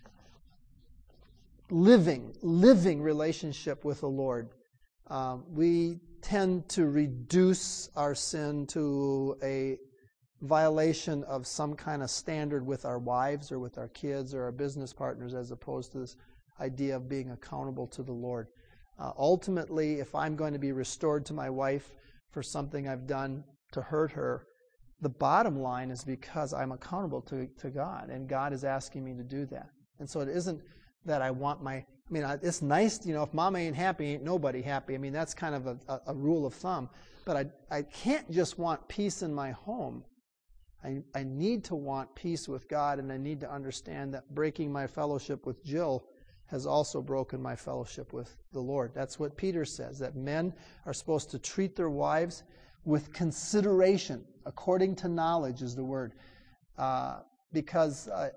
living, living relationship with the Lord, um, we tend to reduce our sin to a violation of some kind of standard with our wives or with our kids or our business partners, as opposed to this idea of being accountable to the Lord. Uh, ultimately, if I'm going to be restored to my wife for something I've done to hurt her, the bottom line is because I'm accountable to, to God, and God is asking me to do that. And so it isn't that I want my, I mean, it's nice, you know, if mama ain't happy, ain't nobody happy. I mean, that's kind of a, a, a rule of thumb. But I, I can't just want peace in my home. I, I need to want peace with God, and I need to understand that breaking my fellowship with Jill has also broken my fellowship with the Lord. That's what Peter says, that men are supposed to treat their wives with consideration, according to knowledge is the word, uh, because uh,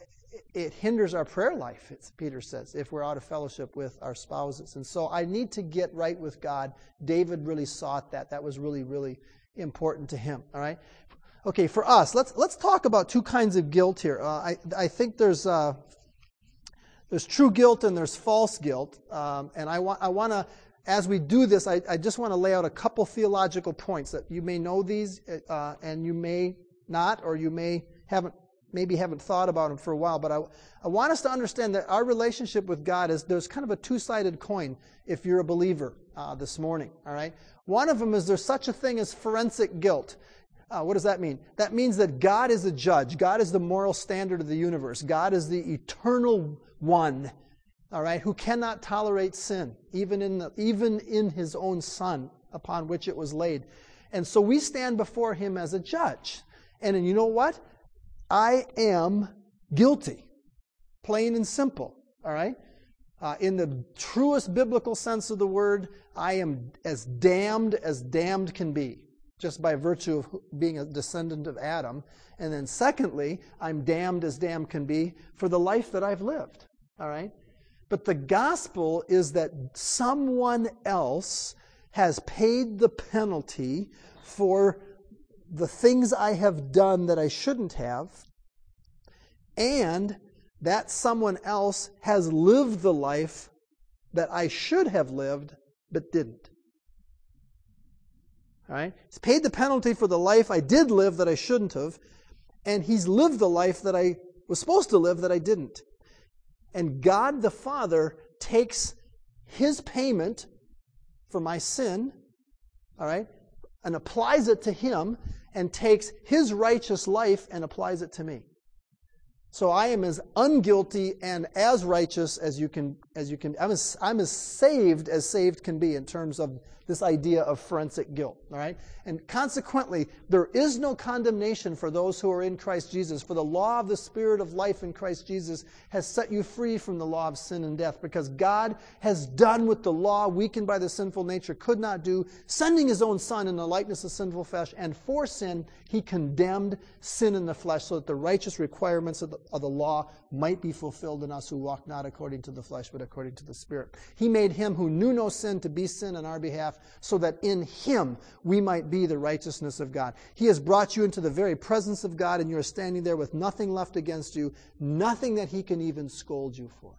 it hinders our prayer life, it's, Peter says, if we're out of fellowship with our spouses. And so I need to get right with God. David really sought that. That was really, really important to him. All right? Okay, for us, let's let's talk about two kinds of guilt here. Uh, I I think there's uh, there's true guilt and there's false guilt, um, and I want I want to, as we do this, I, I just want to lay out a couple theological points that you may know these, uh, and you may not, or you may haven't maybe haven't thought about them for a while. But I I want us to understand that our relationship with God is there's kind of a two-sided coin. If you're a believer uh, this morning, all right. One of them is there's such a thing as forensic guilt. Uh, what does that mean? That means that God is a judge. God is the moral standard of the universe. God is the eternal one, all right, who cannot tolerate sin, even in the, even in his own Son, upon which it was laid. And so we stand before him as a judge. And, and you know what? I am guilty, plain and simple, all right? Uh, in the truest biblical sense of the word, I am as damned as damned can be, just by virtue of being a descendant of Adam. And then secondly, I'm damned as damned can be for the life that I've lived. All right? But the gospel is that someone else has paid the penalty for the things I have done that I shouldn't have, and that someone else has lived the life that I should have lived but didn't. All right? He's paid the penalty for the life I did live that I shouldn't have, and he's lived the life that I was supposed to live that I didn't. And God the Father takes His payment for my sin, all right, and applies it to Him, and takes His righteous life and applies it to me. So I am as unguilty and as righteous as you can, as you can, I'm as, I'm as saved as saved can be in terms of this idea of forensic guilt, all right? And consequently, there is no condemnation for those who are in Christ Jesus, for the law of the Spirit of life in Christ Jesus has set you free from the law of sin and death, because God has done what the law, weakened by the sinful nature, could not do, sending His own Son in the likeness of sinful flesh, and for sin, He condemned sin in the flesh so that the righteous requirements of the, of the law might be fulfilled in us who walk not according to the flesh, but according to the Spirit. He made Him who knew no sin to be sin on our behalf, so that in Him we might be the righteousness of God. He has brought you into the very presence of God, and you are standing there with nothing left against you, nothing that He can even scold you for.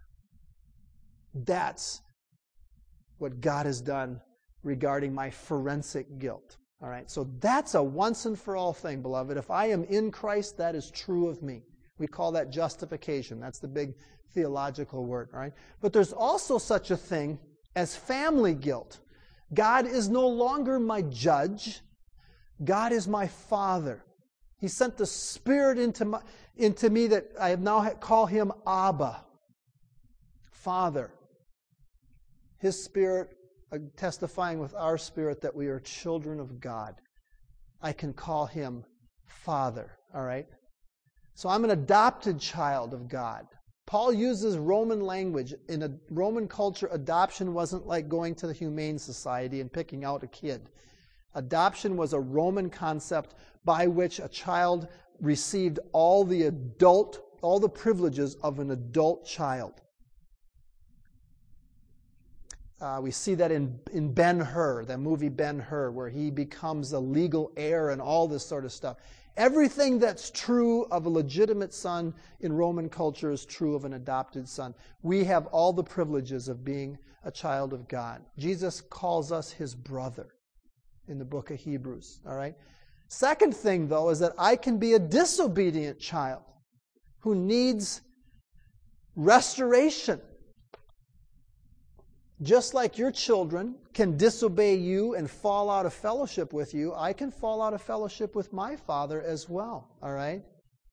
That's what God has done regarding my forensic guilt. All right, so that's a once and for all thing, beloved. If I am in Christ, that is true of me. We call that justification. That's the big theological word, all right? But there's also such a thing as family guilt. God is no longer my judge. God is my Father. He sent the Spirit into, my, into me that I have now call Him Abba, Father. His Spirit uh, testifying with our spirit that we are children of God. I can call Him Father, all right? So I'm an adopted child of God. Paul uses Roman language. In a Roman culture, adoption wasn't like going to the Humane Society and picking out a kid. Adoption was a Roman concept by which a child received all the adult, all the privileges of an adult child. Uh, we see that in, in Ben-Hur, that movie Ben-Hur, where he becomes a legal heir and all this sort of stuff. Everything that's true of a legitimate son in Roman culture is true of an adopted son. We have all the privileges of being a child of God. Jesus calls us His brother in the book of Hebrews, all right? Second thing, though, is that I can be a disobedient child who needs restoration. Just like your children can disobey you and fall out of fellowship with you, I can fall out of fellowship with my Father as well, all right?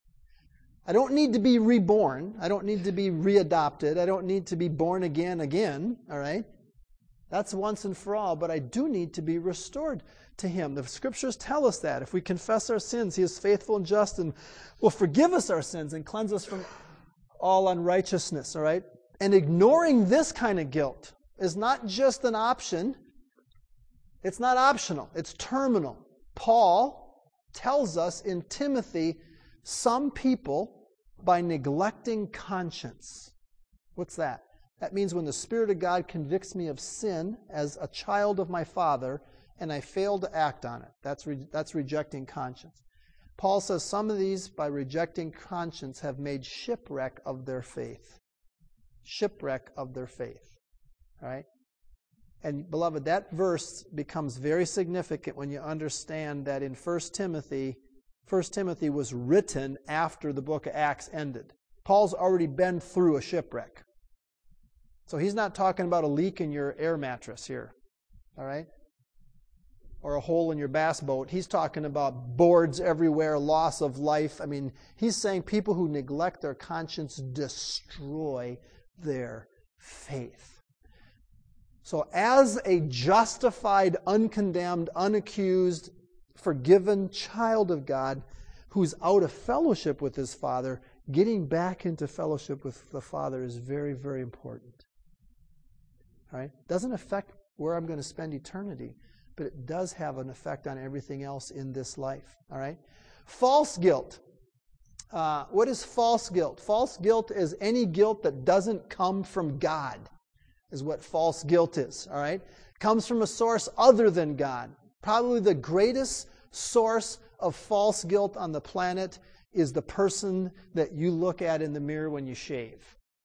I don't need to be reborn. I don't need to be readopted. I don't need to be born again again, all right? That's once and for all, but I do need to be restored to Him. The Scriptures tell us that. If we confess our sins, He is faithful and just and will forgive us our sins and cleanse us from all unrighteousness, all right? And ignoring this kind of guilt is not just an option. It's not optional. It's terminal. Paul tells us in Timothy, some people, by neglecting conscience. What's that? That means when the Spirit of God convicts me of sin as a child of my Father, and I fail to act on it. That's, re- that's rejecting conscience. Paul says some of these, by rejecting conscience, have made shipwreck of their faith. Shipwreck of their faith. All right? And beloved, that verse becomes very significant when you understand that in First Timothy, First Timothy was written after the book of Acts ended. Paul's already been through a shipwreck. So he's not talking about a leak in your air mattress here. All right? Or a hole in your bass boat. He's talking about boards everywhere, loss of life. I mean, he's saying people who neglect their conscience destroy their faith. So as a justified, uncondemned, unaccused, forgiven child of God who's out of fellowship with his Father, getting back into fellowship with the Father is very, very important. All right? It doesn't affect where I'm going to spend eternity, but it does have an effect on everything else in this life. All right? False guilt. Uh, what is false guilt? False guilt is any guilt that doesn't come from God, is what false guilt is. All right? Comes from a source other than God. Probably the greatest source of false guilt on the planet is the person that you look at in the mirror when you shave.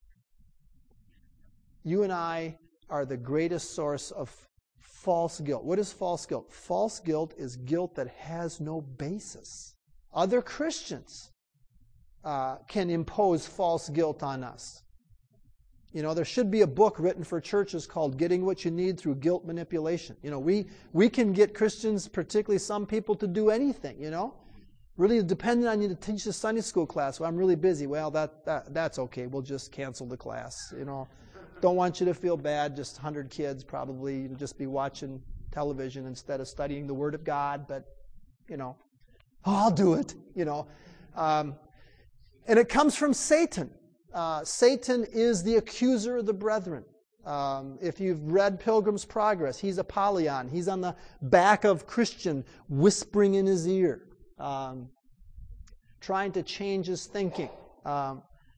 You and I are the greatest source of false guilt. What is false guilt? False guilt is guilt that has no basis. Other Christians, uh, can impose false guilt on us. You know, there should be a book written for churches called Getting What You Need Through Guilt Manipulation. You know, we, we can get Christians, particularly some people, to do anything, you know. Really depending on you to teach a Sunday school class. Well, I'm really busy. Well, that, that that's okay. We'll just cancel the class, you know. Don't want you to feel bad. Just one hundred kids probably. You'll just be watching television instead of studying the Word of God. But, you know, oh, I'll do it, you know. Um, and it comes from Satan. Uh, Satan is the accuser of the brethren. Um, if you've read Pilgrim's Progress, he's Apollyon. He's on the back of Christian, whispering in his ear, um, trying to change his thinking. Um,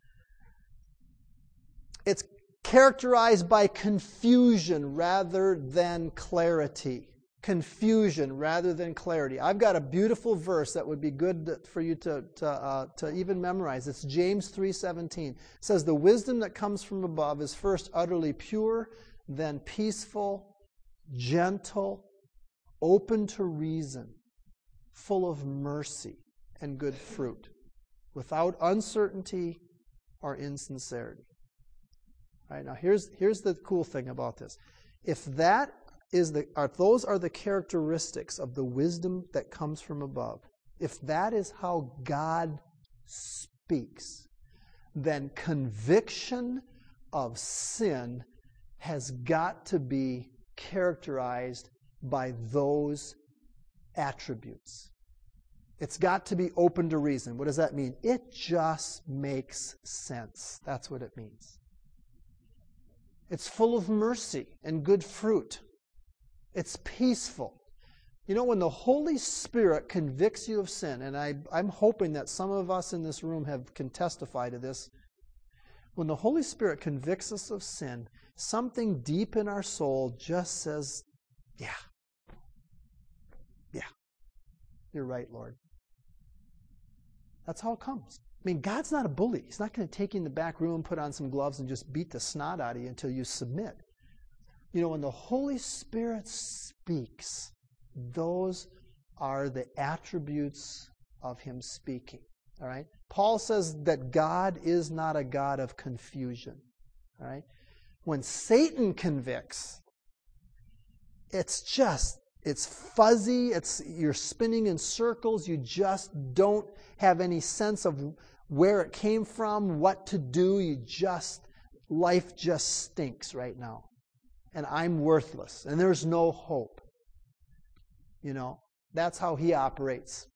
it's characterized by confusion rather than clarity. Confusion rather than clarity. I've got a beautiful verse that would be good for you to to, uh, to even memorize. It's James three seventeen. It says, "The wisdom that comes from above is first utterly pure, then peaceful, gentle, open to reason, full of mercy and good fruit, without uncertainty or insincerity." All right, now here's here's the cool thing about this. If that is the are, those are the characteristics of the wisdom that comes from above, if that is how God speaks, then conviction of sin has got to be characterized by those attributes. It's got to be open to reason. What does that mean? It just makes sense. That's what it means. It's full of mercy and good fruit. It's peaceful. You know, when the Holy Spirit convicts you of sin, and I, I'm hoping that some of us in this room have can testify to this, when the Holy Spirit convicts us of sin, something deep in our soul just says, yeah, yeah, you're right, Lord. That's how it comes. I mean, God's not a bully. He's not going to take you in the back room, put on some gloves, and just beat the snot out of you until you submit. You know, when the Holy Spirit speaks, those are the attributes of Him speaking. All right? Paul says that God is not a God of confusion. All right? When Satan convicts, it's just, it's fuzzy, it's you're spinning in circles, you just don't have any sense of where it came from, what to do, you just, life just stinks right now. And I'm worthless, and there's no hope. You know, that's how he operates.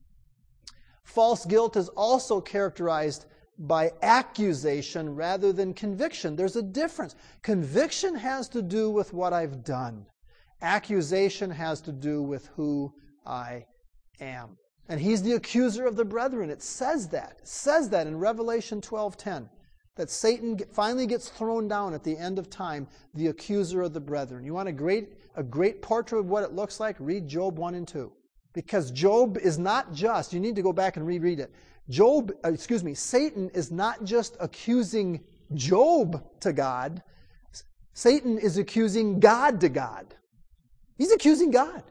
False guilt is also characterized by accusation rather than conviction. There's a difference. Conviction has to do with what I've done. Accusation has to do with who I am. And he's the accuser of the brethren. It says that. It says that in Revelation twelve ten. That Satan finally gets thrown down at the end of time, the accuser of the brethren. You want a great, a great portrait of what it looks like? Read Job one and two. Because Job is not just, you need to go back and reread it. Job, excuse me, Satan is not just accusing Job to God. Satan is accusing God to God. He's accusing God.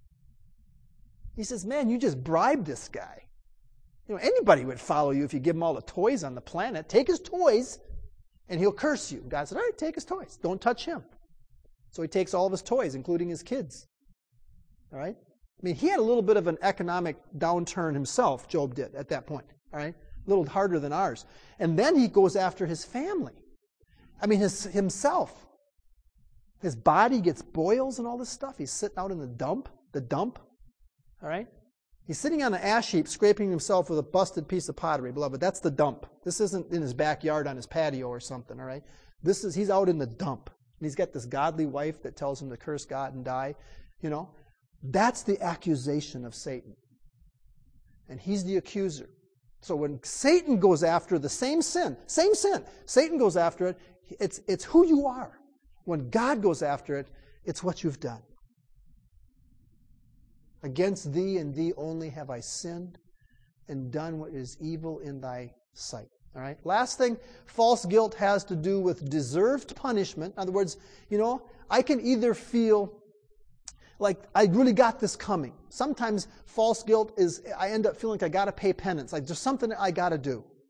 He says, man, you just bribed this guy. You know, anybody would follow you if you give him all the toys on the planet. Take his toys, and he'll curse you. God said, all right, take his toys. Don't touch him. So he takes all of his toys, including his kids. All right? I mean, he had a little bit of an economic downturn himself, Job did, at that point. All right? A little harder than ours. And then he goes after his family. I mean, his himself. His body gets boils and all this stuff. He's sitting out in the dump. The dump. All right? He's sitting on an ash heap, scraping himself with a busted piece of pottery, beloved. That's the dump. This isn't in his backyard on his patio or something, all right? This is, he's out in the dump. And he's got this godly wife that tells him to curse God and die. You know, that's the accusation of Satan. And he's the accuser. So when Satan goes after the same sin, same sin, Satan goes after it, it's, it's who you are. When God goes after it, it's what you've done. Against thee and thee only have I sinned and done what is evil in thy sight. All right. Last thing, false guilt has to do with deserved punishment. In other words, you know, I can either feel like I really got this coming. Sometimes false guilt is, I end up feeling like I got to pay penance. Like there's something that I got to do.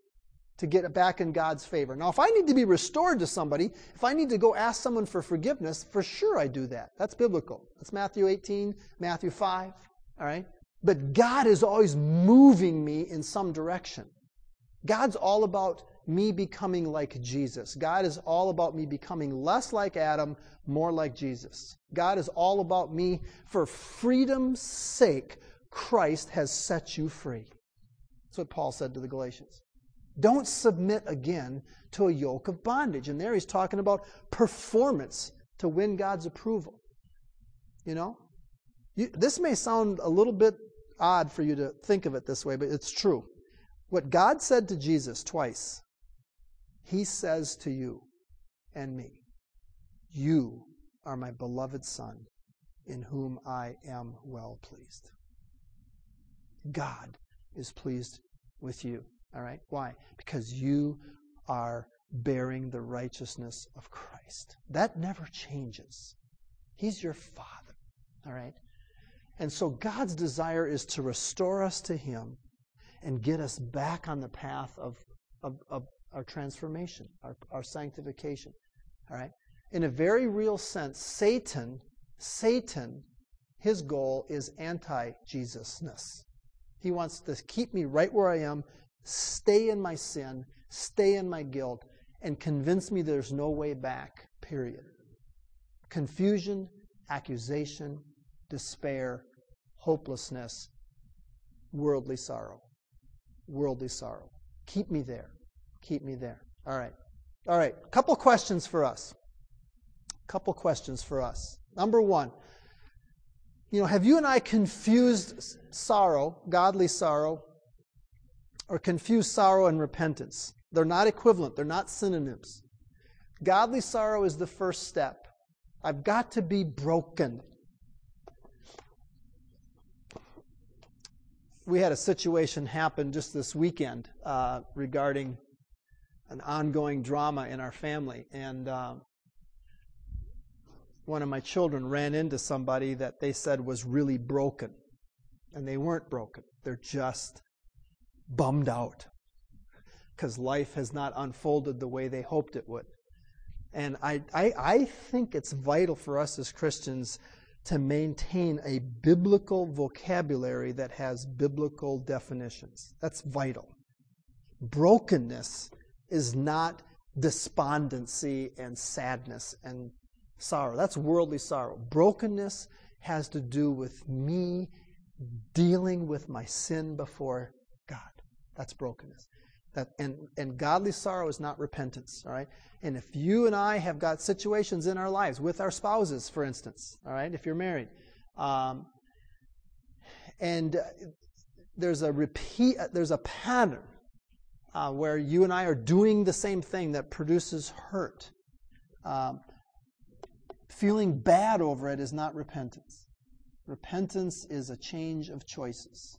to get back in God's favor. Now, if I need to be restored to somebody, if I need to go ask someone for forgiveness, for sure I do that. That's biblical. That's Matthew eighteen, Matthew five, all right? But God is always moving me in some direction. God's all about me becoming like Jesus. God is all about me becoming less like Adam, more like Jesus. God is all about me, for freedom's sake, Christ has set you free. That's what Paul said to the Galatians. Don't submit again to a yoke of bondage. And there he's talking about performance to win God's approval. You know? You, this may sound a little bit odd for you to think of it this way, but it's true. What God said to Jesus twice, He says to you and me, you are my beloved Son, in whom I am well pleased. God is pleased with you. All right? Why? Because you are bearing the righteousness of Christ. That never changes. He's your Father. All right? And so God's desire is to restore us to Him and get us back on the path of, of, of our transformation, our, our sanctification. All right? In a very real sense, Satan, Satan, his goal is anti-Jesus-ness. He wants to keep me right where I am, stay in my sin, stay in my guilt, and convince me there's no way back, period. Confusion, accusation, despair, hopelessness, worldly sorrow. Worldly sorrow. Keep me there. Keep me there. All right. All right. A couple questions for us. A couple questions for us. Number one, you know, have you and I confused sorrow, godly sorrow, or confused sorrow and repentance? They're not equivalent. They're not synonyms. Godly sorrow is the first step. I've got to be broken. We had a situation happen just this weekend uh, regarding an ongoing drama in our family. And uh, one of my children ran into somebody that they said was really broken. And they weren't broken. They're just bummed out because life has not unfolded the way they hoped it would. And I, I, I think it's vital for us as Christians to maintain a biblical vocabulary that has biblical definitions. That's vital. Brokenness is not despondency and sadness and sorrow. That's worldly sorrow. Brokenness has to do with me dealing with my sin before God. That's brokenness. That, and, and godly sorrow is not repentance, all right? And if you and I have got situations in our lives, with our spouses, for instance, all right, if you're married, um, and uh, there's a repeat, there's a pattern uh, where you and I are doing the same thing that produces hurt. Um, feeling bad over it is not repentance. Repentance is a change of choices.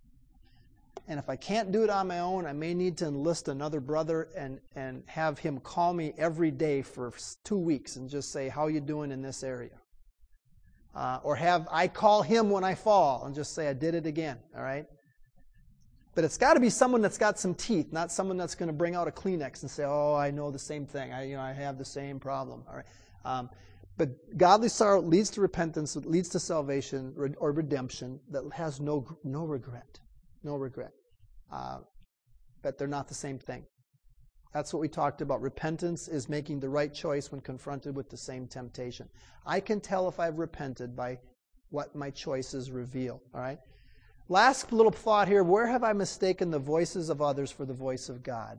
And if I can't do it on my own, I may need to enlist another brother and, and have him call me every day for two weeks and just say, how you doing in this area? Uh, or have I call him when I fall and just say, I did it again, all right? But it's got to be someone that's got some teeth, not someone that's going to bring out a Kleenex and say, oh, I know the same thing. I, you know, I have the same problem, all right? Um, but godly sorrow leads to repentance, it leads to salvation or redemption that has no no regret. No regret. Uh, but they're not the same thing. That's what we talked about. Repentance is making the right choice when confronted with the same temptation. I can tell if I've repented by what my choices reveal. All right? Last little thought here. Where have I mistaken the voices of others for the voice of God?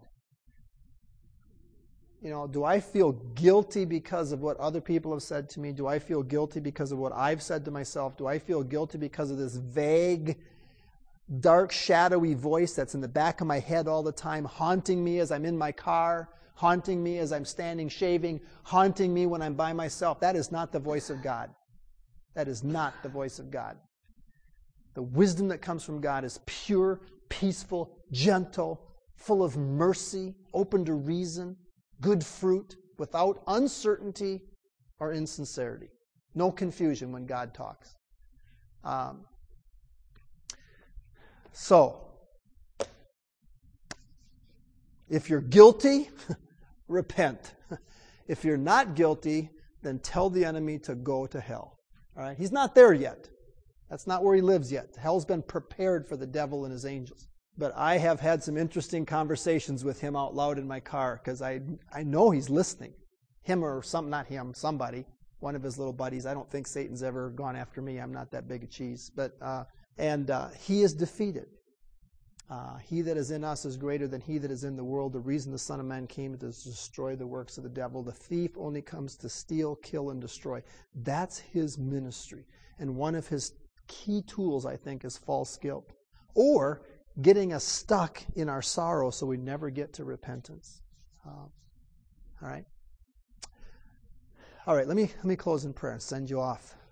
You know, do I feel guilty because of what other people have said to me? Do I feel guilty because of what I've said to myself? Do I feel guilty because of this vague, dark, shadowy voice that's in the back of my head all the time, haunting me as I'm in my car, haunting me as I'm standing shaving, haunting me when I'm by myself? That is not the voice of God. That is not the voice of God. The wisdom that comes from God is pure, peaceful, gentle, full of mercy, open to reason, good fruit, without uncertainty or insincerity. No confusion when God talks. Um, So, If you're guilty, repent. If you're not guilty, then tell the enemy to go to hell. All right? He's not there yet. That's not where he lives yet. Hell's been prepared for the devil and his angels. But I have had some interesting conversations with him out loud in my car because I I know he's listening. Him or some, not him, somebody, one of his little buddies. I don't think Satan's ever gone after me. I'm not that big a cheese. But uh, and uh, he is defeated. Uh, he that is in us is greater than he that is in the world. The reason the Son of Man came is to destroy the works of the devil. The thief only comes to steal, kill, and destroy. That's his ministry. And one of his key tools, I think, is false guilt. Or getting us stuck in our sorrow so we never get to repentance. Uh, all right? All right, let me, let me close in prayer and send you off.